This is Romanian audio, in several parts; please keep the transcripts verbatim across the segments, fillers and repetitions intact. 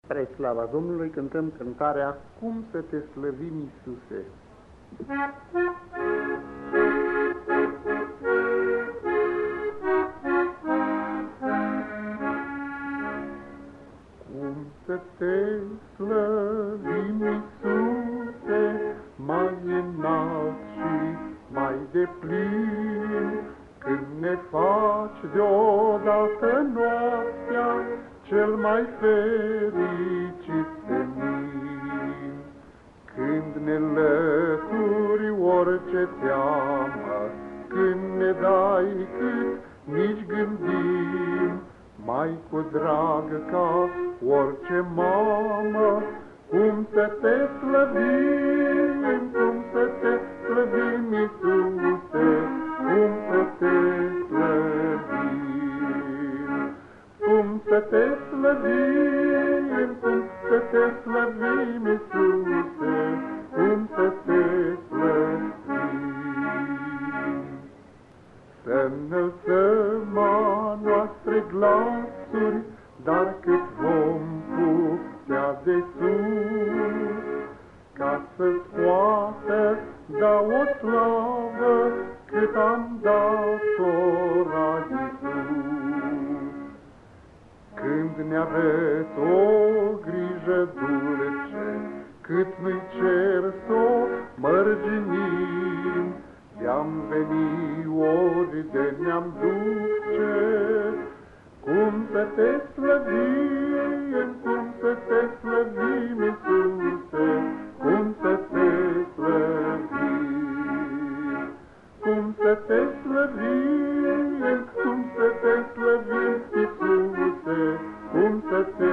Spre slava Domnului cântăm cântarea Cum să te slăvim, Iisuse. Cum să te slăvim, Iisuse, mai înalt și mai deplin, când ne faci deodată noaptea cel mai fericit senin. Când ne lături orice teamă, când ne dai cât nici gândim, mai cu drag ca orice mamă, cum să te slăvim, cum să te slăvim, Iisuse, cum să te slăvim. Cum să te slăvim, cum să te slăvim, Iisuse, cum să te slăvim. Să înălțăm a noastre glasuri, dar cât vom putea de sus, ca să-ți poată da o slavă cât am dat-o Iisus. Când ne arăți o grijă dulce, cât nu-i cer s-o mărginim, de-am veni ori de ne-am duce, cum să te slăvim, cum să te slăvim, Iisuse, cum să te slăvim. Cum să te slăvim, cum să te slăvim, Iisuse, cum să te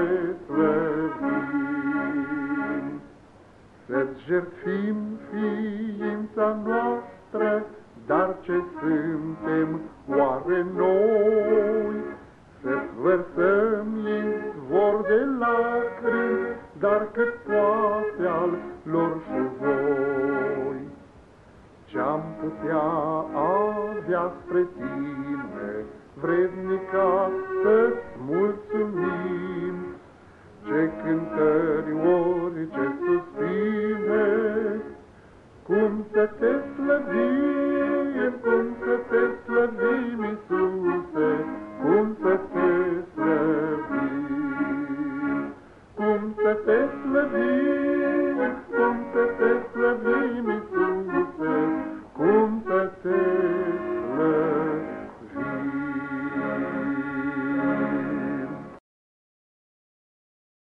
slăvim. Să-ți jertfim ființa noastră, dar ce suntem oare noi? Să-ți vărsăm izvor de lacrimi, dar cât poate al lor și voi. Ce-am putea avea spre tine, vrednica să-ți mulțumim, ce cântări ori ce suspine, cum să te slăvim, cum să te slăvim, Iisuse, cum să te slăvim, cum să te slăvim.